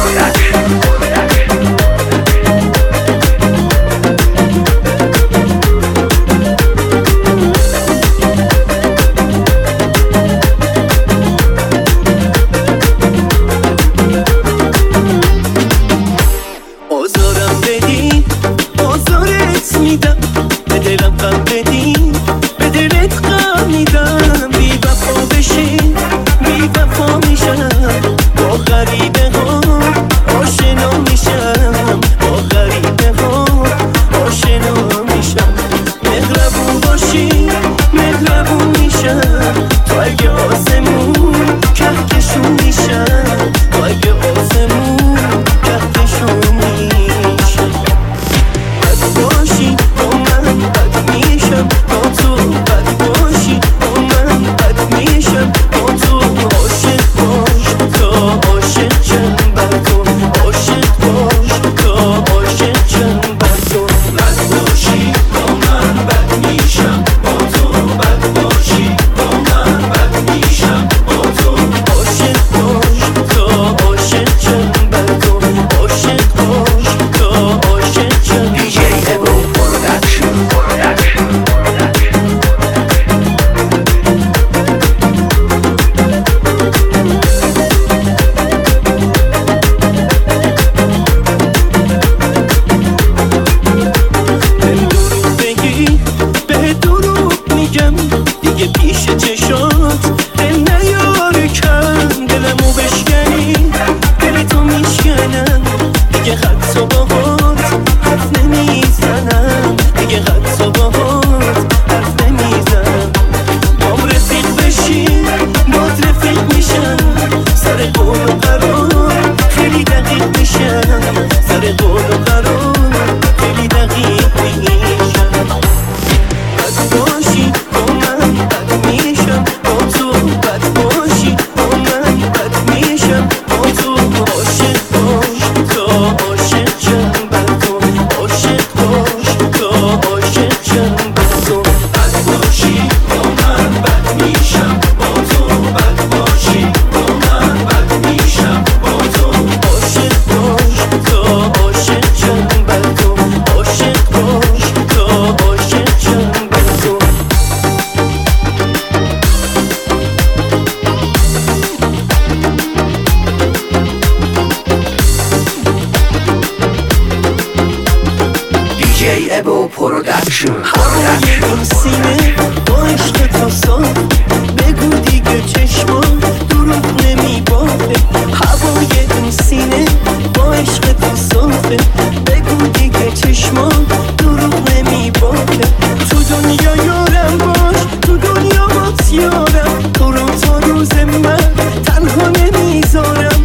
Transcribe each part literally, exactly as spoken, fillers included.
ابو پروداکشن. هوای این سینه با عشق تو صاف، بگو دیگه چشما دروغ نمیبافه. هوای این سینه با عشق تو صافه، بگو دیگه چشما دروغ نمیبافه. تو دنیا یارم باش، تو دنیا بات یارم، تو رو تا روز من تنها نمیذارم.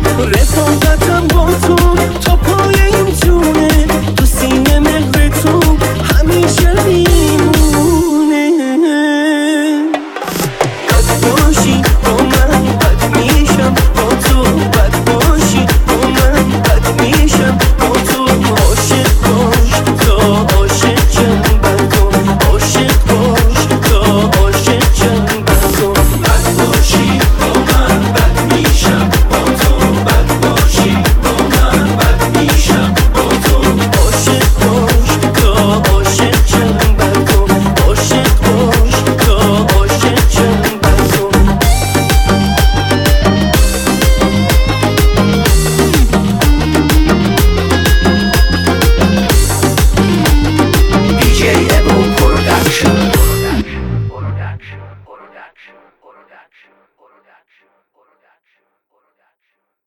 رفاقتم با تو تا پای این جونه، تو سینه مهر تو همیشه میمونه. بد باشی با من بد میشم، با تو بد باشی با من بد میشم. با تو عاشق باش تا عاشق جم بد کن، عاشق باش تا عاشق جم بد کن. بد باشی با من بد میشم، با تو بد باشی با من بد میشم. با تو عاشق باش تا عاشق جم بد کن، عاشق باش تا عاشق جم بد کن. دی جی ابو پروداکشن.